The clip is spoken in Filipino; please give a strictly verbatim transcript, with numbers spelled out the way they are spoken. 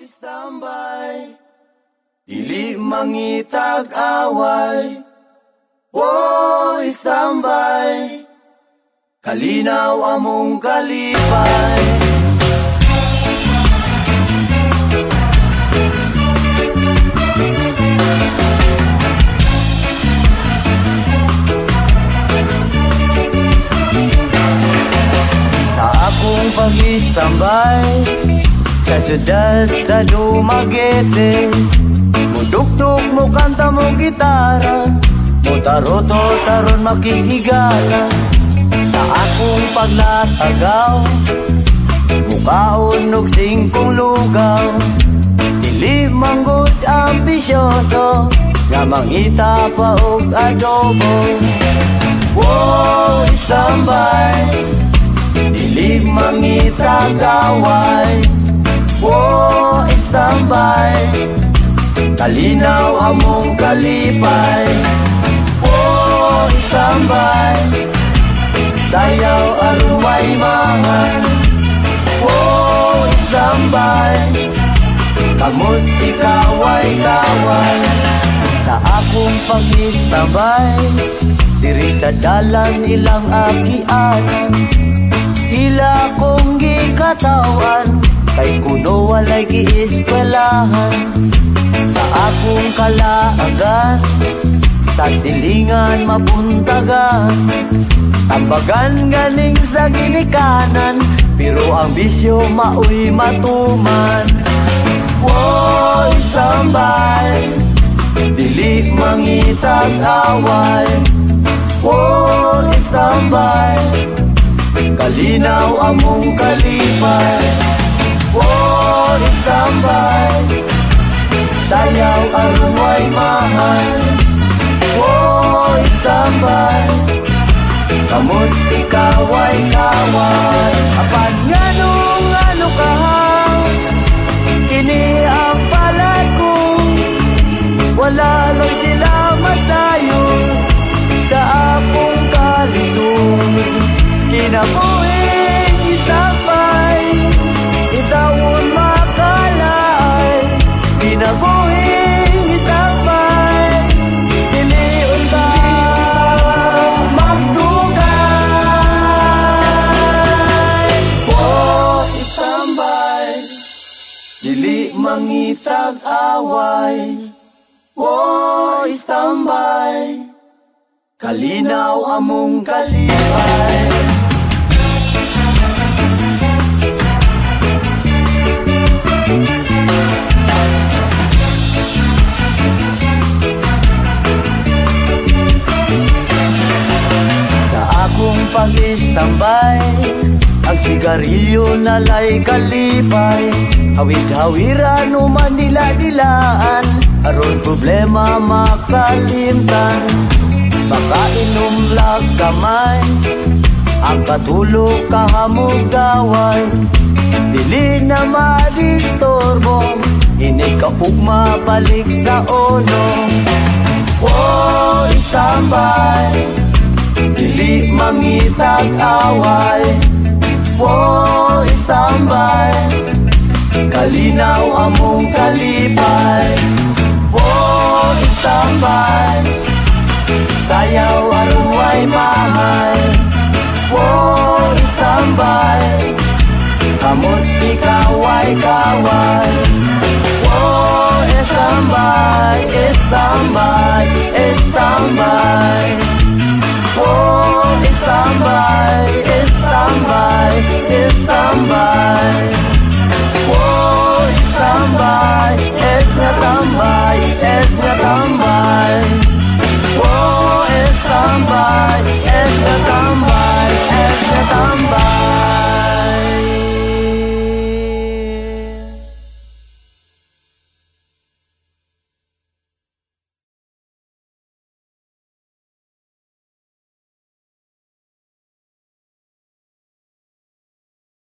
Istambay, dili mangitag away. Oh, istambay, kalinaw among kalipay. Sa akong pag-istambay sa syudad sa Dumaguete, mudugtog mo kanta mo gitara, mo taroto taron makikigala. Sa akong paglatagaw, mukaon og singkong lugaw, dili manggod ambisyoso, nga mangita pa og adobo. Wow, istambay, dili mangita gaway. Oh, istambay, kalinaw among kalipay. Oh, istambay, sayaw aron way mahal. Oh, istambay, kamot ikaw ay kaway. Sa akong pag-istambay, diri sa dalan ilang agianan, ila kong gikatawan, kay kuno walay gieskwelahan. Sa akong kalaagan, sa silingan mabuntagan, tambagan ganing sa ginikanan, pero ang bisyo maoy matuman. Wow, istambay, dili mangitag away. Wow, istambay, kalinaw among kalipay. Oh, istambay, sayaw aron way mahal. Oh, istambay, kamot ikaw ay kaway. Apan nga nung ano ka, kini ang palad ko, wala lang sila masayon sa akong kalisod. Kinabuhin istambay, itawon makalay. Kinabuhin istambay, diliun ka magdugay. Oh, istambay, dili mangitag away. Oh, istambay, kalinaw among kalipay. Akong pag-istambay, ang sigarilyo nalay kalipay. Hawid-hawiran o manila-dilaan, aron problema makalimtan. Makainom lag kamay, ang katulog kahamog gaway. Dili na madistorbo, ini kaugma balik sa ono. Oh, istambay, dili mangitag away. Oh, istambay, kalinaw among kalipay. Oh, istambay, sayaw aron way mahal. Oh, istambay, kamot ikaw ay kaway.